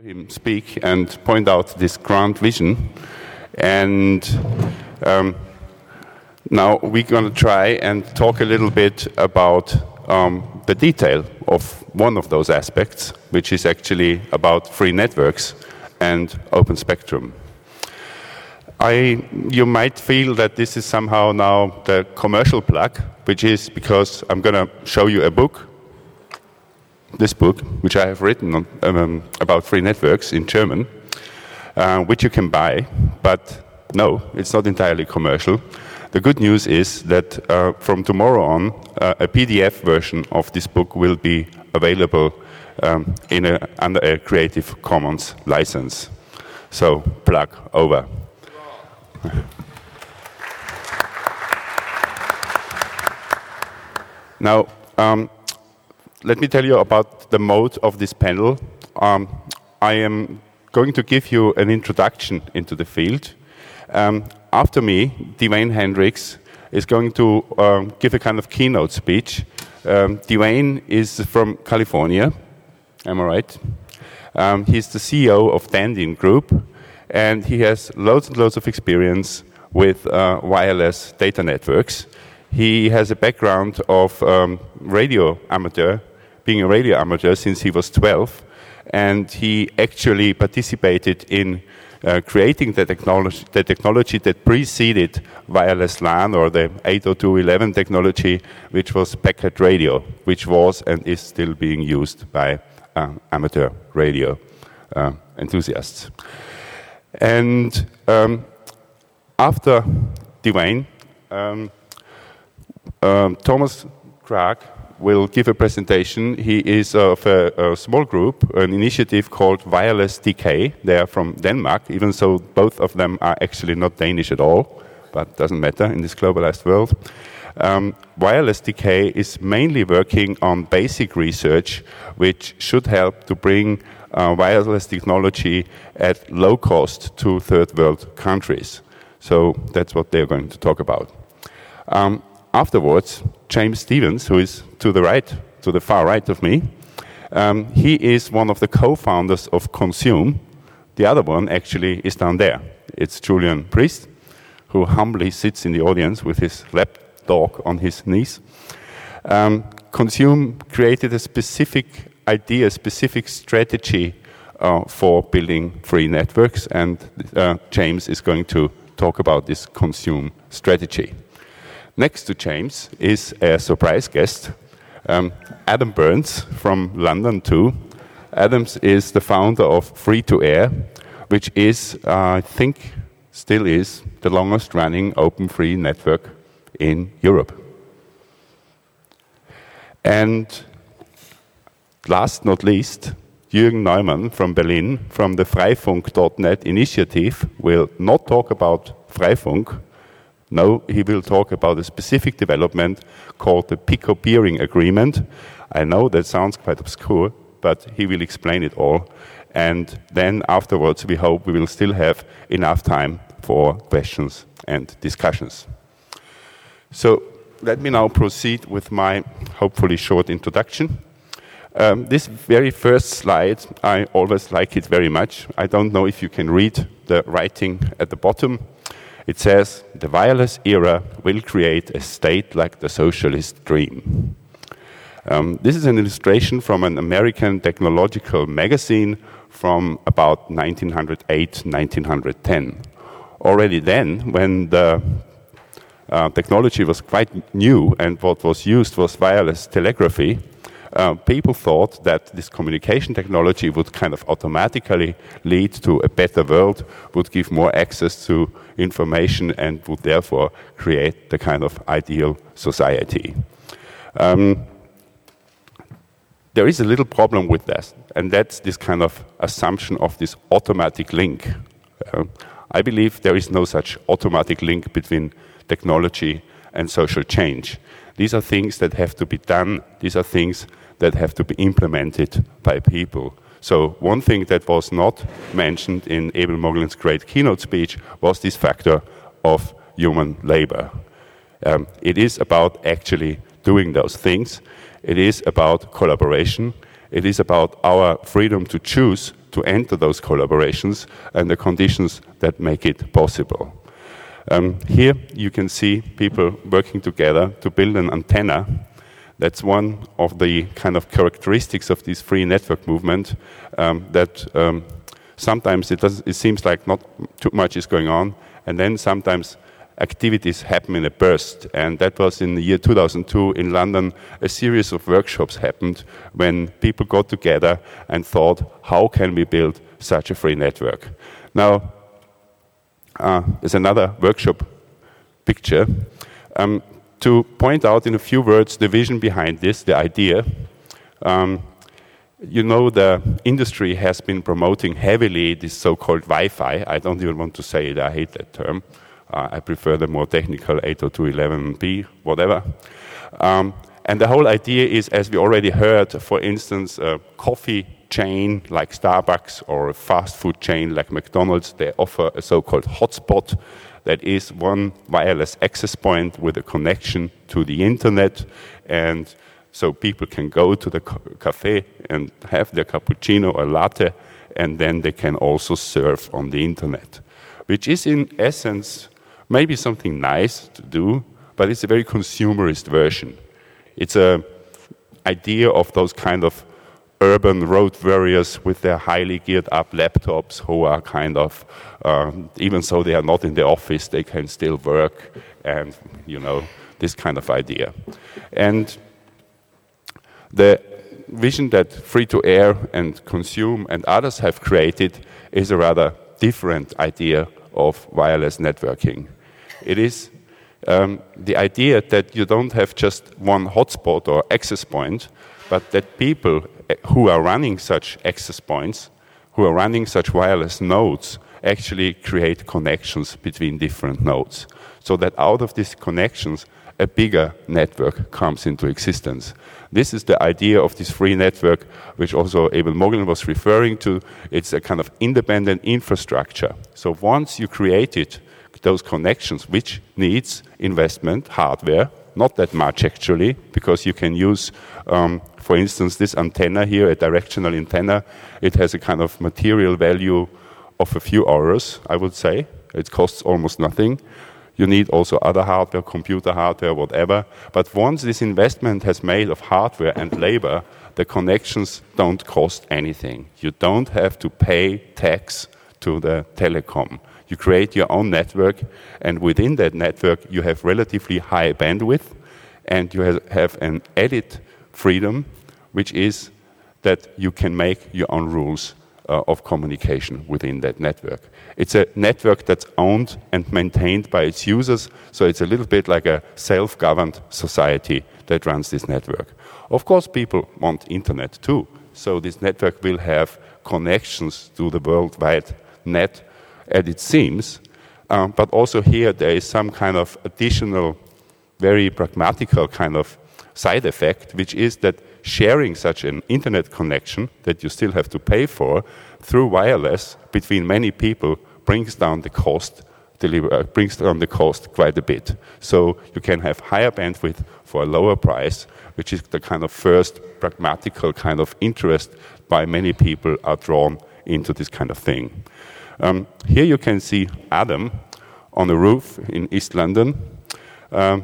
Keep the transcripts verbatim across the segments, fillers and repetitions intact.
him speak and point out this grand vision. And um, now we're going to try and talk a little bit about um, the detail of one of those aspects, which is actually about free networks and open spectrum. I, you might feel that this is somehow now the commercial plug, which is because I'm going to show you a book, this book, which I have written on, um, about free networks in German, uh, which you can buy, but no, it's not entirely commercial. The good news is that uh, from tomorrow on, uh, a P D F version of this book will be available um, in a, under a Creative Commons license. So, plug over. Now, um, let me tell you about the mode of this panel. Um, I am going to give you an introduction into the field. Um, after me, Dwayne Hendricks is going to um, give a kind of keynote speech. Um, Dwayne is from California, am I right? Um, he's the C E O of Dandian Group, and he has loads and loads of experience with uh, wireless data networks. He has a background of um, radio amateur, being a radio amateur since he was twelve, and he actually participated in uh, creating the technology, the technology that preceded wireless LAN or the eight oh two dot eleven technology, which was packet radio, which was and is still being used by uh, amateur radio uh, enthusiasts. And um, after Dwayne, um, um, Thomas Krag will give a presentation. He is of a, a small group, an initiative called Wireless D K. They are from Denmark, even though both of them are actually not Danish at all, but doesn't matter in this globalized world. Um, Wireless D K is mainly working on basic research, which should help to bring uh, wireless technology at low cost to third world countries. So that's what they're going to talk about. Um, afterwards, James Stevens, who is to the right, to the far right of me, um, he is one of the co-founders of Consume. The other one actually is down there. It's Julian Priest, who humbly sits in the audience with his lap dog on his knees. Um, Consume created a specific idea, a specific strategy uh, for building free networks, and uh, James is going to talk about this Consume strategy. Next to James is a surprise guest, um, Adam Burns from London too. Adams is the founder of Free to Air, which is, uh, I think, still is the longest running open free network in Europe. And last not least, Jürgen Neumann from Berlin, from the Freifunk dot net initiative, will not talk about Freifunk. No, he will talk about a specific development called the Pico Peering Agreement. I know that sounds quite obscure, but he will explain it all. And then afterwards, we hope we will still have enough time for questions and discussions. So let me now proceed with my hopefully short introduction. Um, this very first slide, I always like it very much. I don't know if you can read the writing at the bottom. It says, the wireless era will create a state like the socialist dream. Um, this is an illustration from an American technological magazine from about nineteen oh eight, nineteen ten. Already then, when the uh, technology was quite new and what was used was wireless telegraphy, Uh, people thought that this communication technology would kind of automatically lead to a better world, would give more access to information, and would therefore create the kind of ideal society. Um, there is a little problem with that, and that's this kind of assumption of this automatic link. Uh, I believe there is no such automatic link between technology and social change. These are things that have to be done. These are things that have to be implemented by people. So one thing that was not mentioned in Abel Moglen's great keynote speech was this factor of human labor. Um, it is about actually doing those things. It is about collaboration. It is about our freedom to choose to enter those collaborations and the conditions that make it possible. Um, here you can see people working together to build an antenna. That's one of the kind of characteristics of this free network movement, um, that um, sometimes it, does, it seems like not too much is going on, and then sometimes activities happen in a burst. And that was in the year two thousand two in London. A series of workshops happened when people got together and thought, how can we build such a free network? Now, uh, there's another workshop picture. Um, to point out in a few words the vision behind this, the idea. Um, You know, the industry has been promoting heavily this so-called Wi-Fi. I don't even want to say it, I hate that term. Uh, I prefer the more technical eight oh two dot eleven b, whatever. Um, and the whole idea is, as we already heard, for instance, a coffee chain like Starbucks or a fast food chain like McDonald's, they offer a so-called hotspot that is one wireless access point with a connection to the internet, and so people can go to the cafe and have their cappuccino or latte, and then they can also surf on the internet, which is in essence maybe something nice to do, but it's a very consumerist version. It's an idea of those kind of urban road warriors with their highly geared up laptops who are kind of, uh, even though they are not in the office, they can still work, and, you know, this kind of idea. And the vision that free-to-air and consume and others have created is a rather different idea of wireless networking. It is um, the idea that you don't have just one hotspot or access point, but that people who are running such access points, who are running such wireless nodes, actually create connections between different nodes. So that out of these connections, a bigger network comes into existence. This is the idea of this free network, which also Abel Moglen was referring to. It's a kind of independent infrastructure. So once you created those connections, which needs investment, hardware, not that much actually, because you can use, um, for instance, this antenna here, a directional antenna. It has a kind of material value of a few euros, I would say. It costs almost nothing. You need also other hardware, computer hardware, whatever. But once this investment has made of hardware and labor, the connections don't cost anything. You don't have to pay tax to the telecom. You create your own network, and within that network, you have relatively high bandwidth, and you have an added freedom, which is that you can make your own rules uh, of communication within that network. It's a network that's owned and maintained by its users, so it's a little bit like a self-governed society that runs this network. Of course, people want internet too, so this network will have connections to the worldwide net, as it seems, um, but also here there is some kind of additional, very pragmatical kind of side effect, which is that sharing such an internet connection that you still have to pay for through wireless between many people brings down the cost, deliver, uh, brings down the cost quite a bit. So you can have higher bandwidth for a lower price, which is the kind of first pragmatical kind of interest by many people are drawn into this kind of thing. Um, here you can see Adam on a roof in East London. Um,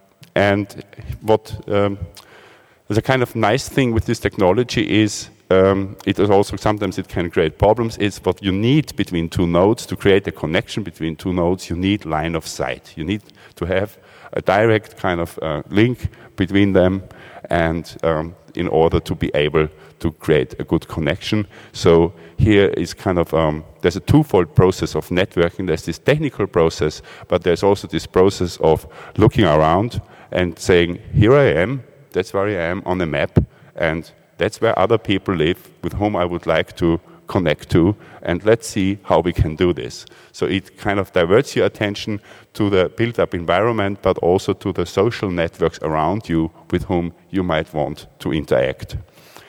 and what um, the kind of nice thing with this technology is um, it is also sometimes it can create problems. It's what you need between two nodes to create a connection between two nodes. You need line of sight. You need to have a direct kind of uh, link between them, and um, in order to be able to create a good connection. So here is kind of um, there's a twofold process of networking. There's this technical process, but there's also this process of looking around and saying, here I am. That's where I am on the map, and that's where other people live with whom I would like to connect to, and let's see how we can do this. So it kind of diverts your attention to the built-up environment, but also to the social networks around you with whom you might want to interact.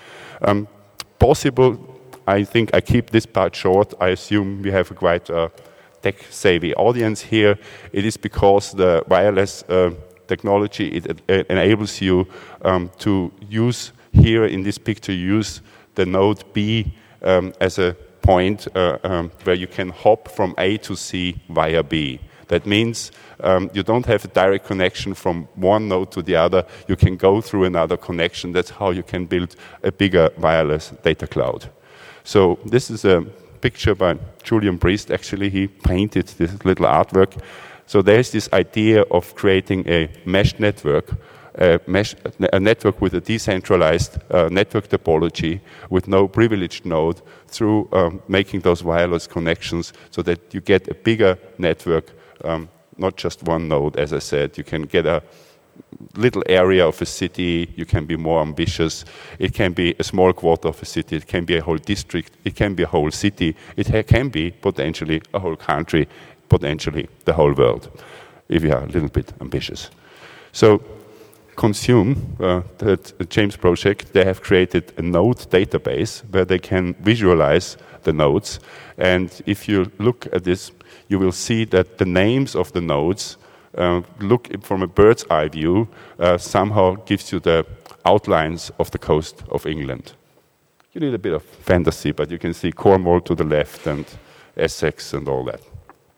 Um, possible, I think I keep this part short. I assume we have a quite uh, tech-savvy audience here. It is because the wireless uh, technology, it, it enables you um, to use, here in this picture, use the node B um, as a point uh, um, where you can hop from A to C via B. That means um, you don't have a direct connection from one node to the other. You can go through another connection. That's how you can build a bigger wireless data cloud. So this is a picture by Julian Priest. Actually, he painted this little artwork. So there's this idea of creating a mesh network, a, mesh, a network with a decentralized uh, network topology with no privileged node through um, making those wireless connections so that you get a bigger network, um, not just one node, as I said. You can get a little area of a city, you can be more ambitious. It can be a small quarter of a city, it can be a whole district, it can be a whole city, it ha- can be potentially a whole country, potentially the whole world, if you are a little bit ambitious. So Consume, uh, the James project, they have created a node database where they can visualize the nodes. And if you look at this, you will see that the names of the nodes Uh, look from a bird's eye view, uh, somehow gives you the outlines of the coast of England. You need a bit of fantasy, but you can see Cornwall to the left and Essex and all that.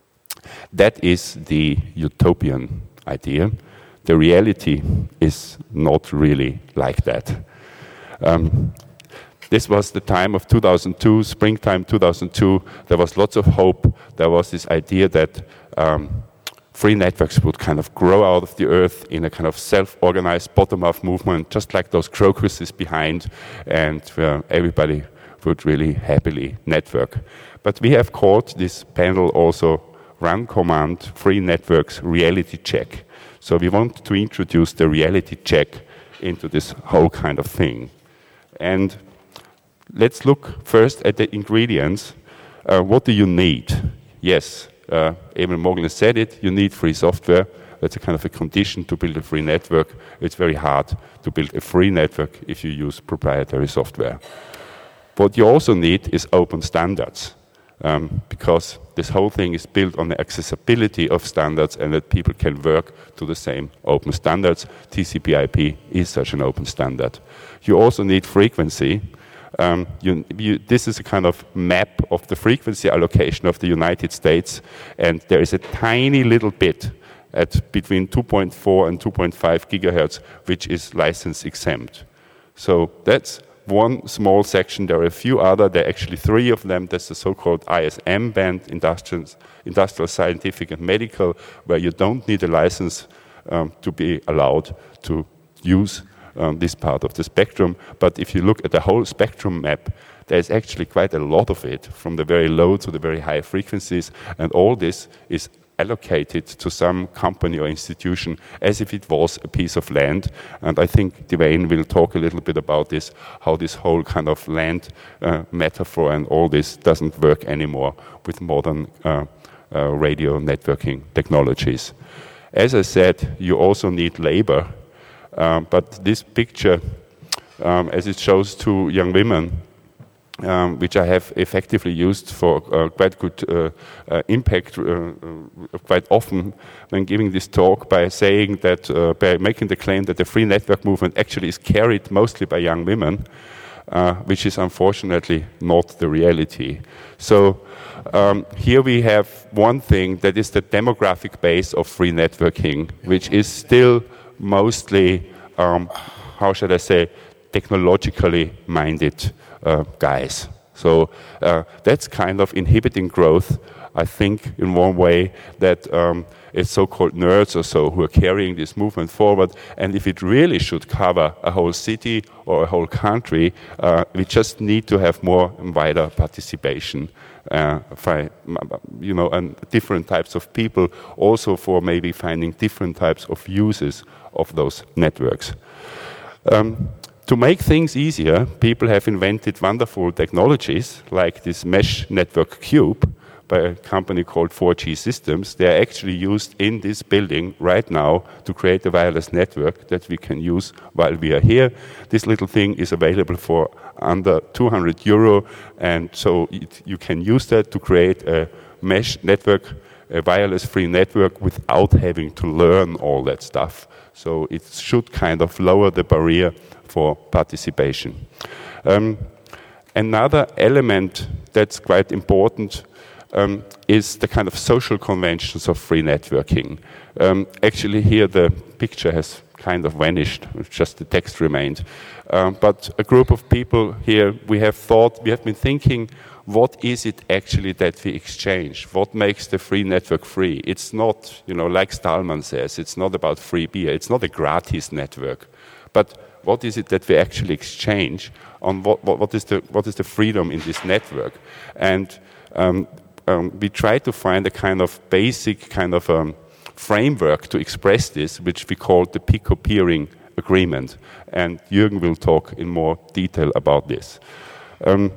That is the utopian idea. The reality is not really like that. Um, This was the time of two thousand two, springtime two thousand two. There was lots of hope. There was this idea that um, free networks would kind of grow out of the earth in a kind of self-organized bottom-up movement, just like those crocuses behind, and uh, everybody would really happily network. But we have called this panel also Run Command Free Networks Reality Check. So we want to introduce the reality check into this whole kind of thing. And let's look first at the ingredients. Uh, what do you need? Yes. Uh, Emil Moglen said it, you need free software. That's a kind of a condition to build a free network. It's very hard to build a free network if you use proprietary software. What you also need is open standards, um, because this whole thing is built on the accessibility of standards and that people can work to the same open standards. T C P I P is such an open standard. You also need frequency. Um, you, you, this is a kind of map of the frequency allocation of the United States, and there is a tiny little bit at between two point four and two point five gigahertz, which is license exempt. So that's one small section. There are a few other, there are actually three of them. There's the so-called I S M band, industrial, industrial, scientific, and medical, where you don't need a license um, to be allowed to use Um, this part of the spectrum. But if you look at the whole spectrum map, there's actually quite a lot of it, from the very low to the very high frequencies, and all this is allocated to some company or institution as if it was a piece of land. And I think Devane will talk a little bit about this, how this whole kind of land uh, metaphor and all this doesn't work anymore with modern uh, uh, radio networking technologies. As I said, you also need labor. Um, but this picture, um, as it shows two young women, um, which I have effectively used for uh, quite good uh, uh, impact uh, uh, quite often when giving this talk, by saying that, uh, by making the claim that the free network movement actually is carried mostly by young women, uh, which is unfortunately not the reality. So um, here we have one thing that is the demographic base of free networking, which is still mostly, um, how should I say, technologically minded uh, guys. So uh, that's kind of inhibiting growth, I think, in one way, that um, it's so-called nerds or so who are carrying this movement forward. And if it really should cover a whole city or a whole country, uh, we just need to have more and wider participation. Uh, for, you know, and different types of people, also for maybe finding different types of uses of those networks. Um, to make things easier, people have invented wonderful technologies like this mesh network cube by a company called four G Systems. They are actually used in this building right now to create a wireless network that we can use while we are here. This little thing is available for under two hundred euro, and so it, you can use that to create a mesh network, a wireless free network, without having to learn all that stuff. So it should kind of lower the barrier for participation. Um, another element that's quite important um, is the kind of social conventions of free networking. Um, actually, here the picture has kind of vanished, just the text remained. Um, but a group of people here, we have thought, we have been thinking, what is it actually that we exchange? What makes the free network free? It's not, you know, like Stallman says, it's not about free beer, it's not a gratis network. But what is it that we actually exchange on what, what, what, is, the, what is the freedom in this network? And um, um, we try to find a kind of basic kind of um, framework to express this, which we call the Pico-Peering Agreement. And Jürgen will talk in more detail about this. Um,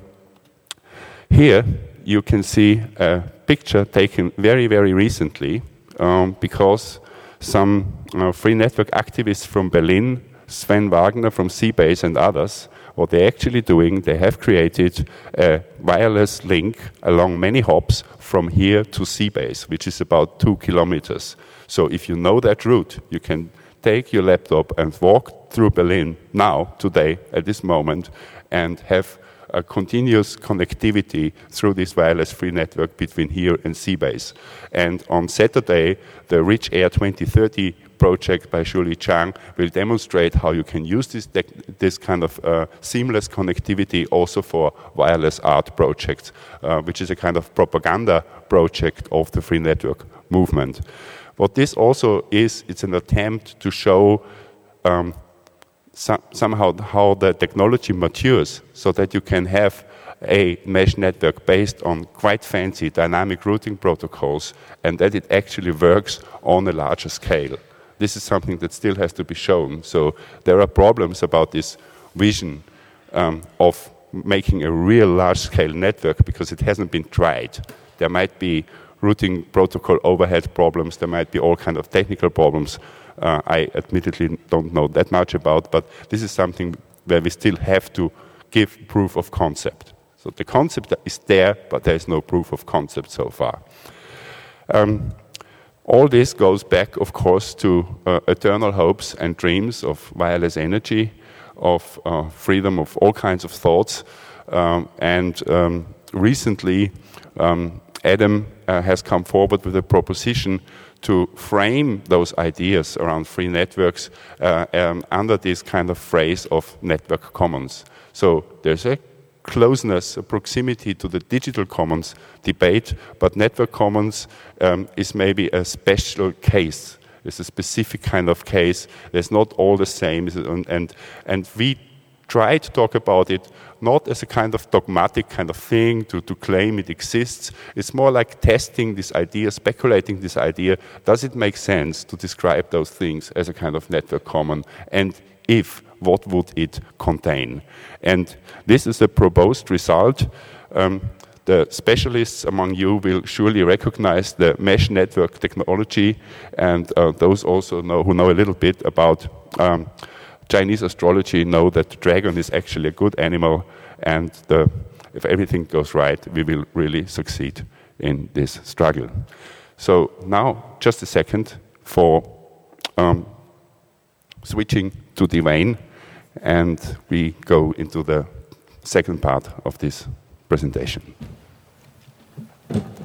here you can see a picture taken very, very recently um, because some uh, free network activists from Berlin, Sven Wagner from C-Base and others, what they're actually doing, they have created a wireless link along many hops from here to C-Base, which is about two kilometers. So if you know that route, you can take your laptop and walk through Berlin now, today, at this moment, and have a continuous connectivity through this wireless free network between here and C-Base. And on Saturday, the Rich Air twenty thirty project by Shuli Chang will demonstrate how you can use this, this kind of uh, seamless connectivity also for wireless art projects, uh, which is a kind of propaganda project of the free network movement. What this also is, it's an attempt to show um, some, somehow how the technology matures so that you can have a mesh network based on quite fancy dynamic routing protocols and that it actually works on a larger scale. This is something that still has to be shown. So there are problems about this vision um, of making a real large-scale network because it hasn't been tried. There might be routing protocol overhead problems. There might be all kinds of technical problems. Uh, I admittedly don't know that much about, but this is something where we still have to give proof of concept. So the concept is there, but there is no proof of concept so far. Um, all this goes back, of course, to uh, eternal hopes and dreams of wireless energy, of uh, freedom of all kinds of thoughts. Um, and um, recently, um, Adam uh, has come forward with a proposition to frame those ideas around free networks uh, um, under this kind of phrase of network commons. So there's a closeness, a proximity to the digital commons debate, but network commons um, is maybe a special case. It's a specific kind of case. There's not all the same, and, and, and we try to talk about it not as a kind of dogmatic kind of thing to, to claim it exists. It's more like testing this idea, speculating this idea. Does it make sense to describe those things as a kind of network common? And if, what would it contain? And this is the proposed result. Um, the specialists among you will surely recognize the mesh network technology, and uh, those also know, who know a little bit about um, Chinese astrology know that the dragon is actually a good animal, and the, if everything goes right, we will really succeed in this struggle. So now, just a second for um, switching to Devane, and we go into the second part of this presentation.